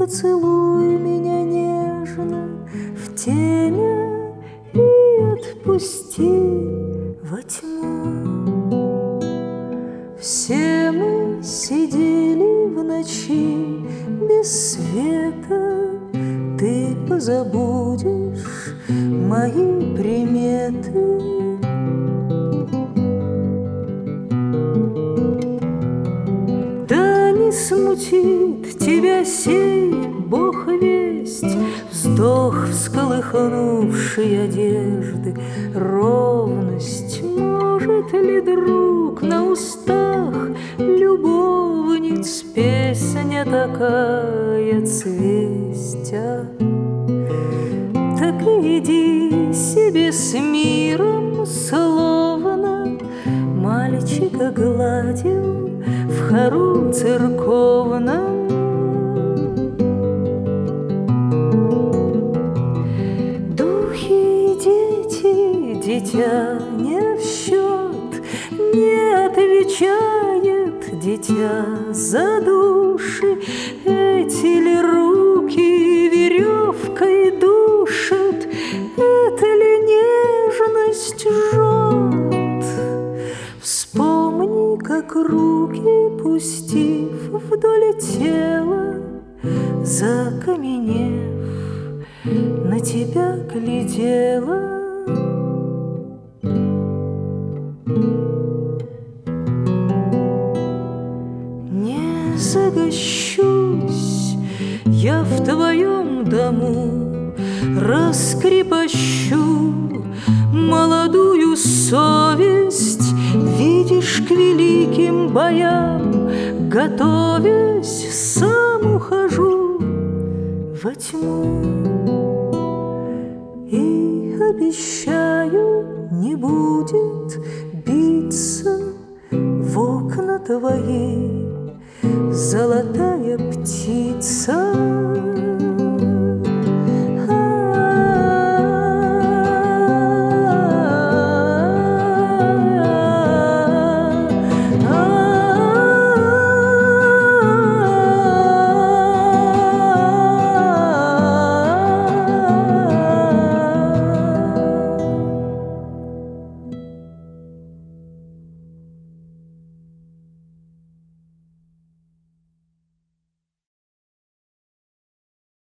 поцелуй меня нежно в темя и отпусти во тьму. Все мы сидели в ночи без света, ты позабудешь мои приметы. Да не смутит тебя сей, Бог весть, вздох всколыхнувшей одежды, ровность. Может ли, друг, на устах любовниц песня такая цвестя? Так иди себе с миром, словно мальчика гладил в хору церковном. Духи и дети, дитя не в счет, не отвечает дитя за души. Эти ли руки веревкой душат, это ли нежность жжет? Вспомни, как руки, пустив вдоль тела, закаменев, на тебя глядела. Не загощусь я в твоем дому, раскрепощу молодую совесть. Видишь, к великим боям готовясь, сам ухожу во тьму и обещаю, не будет биться в окна твои золотая птица.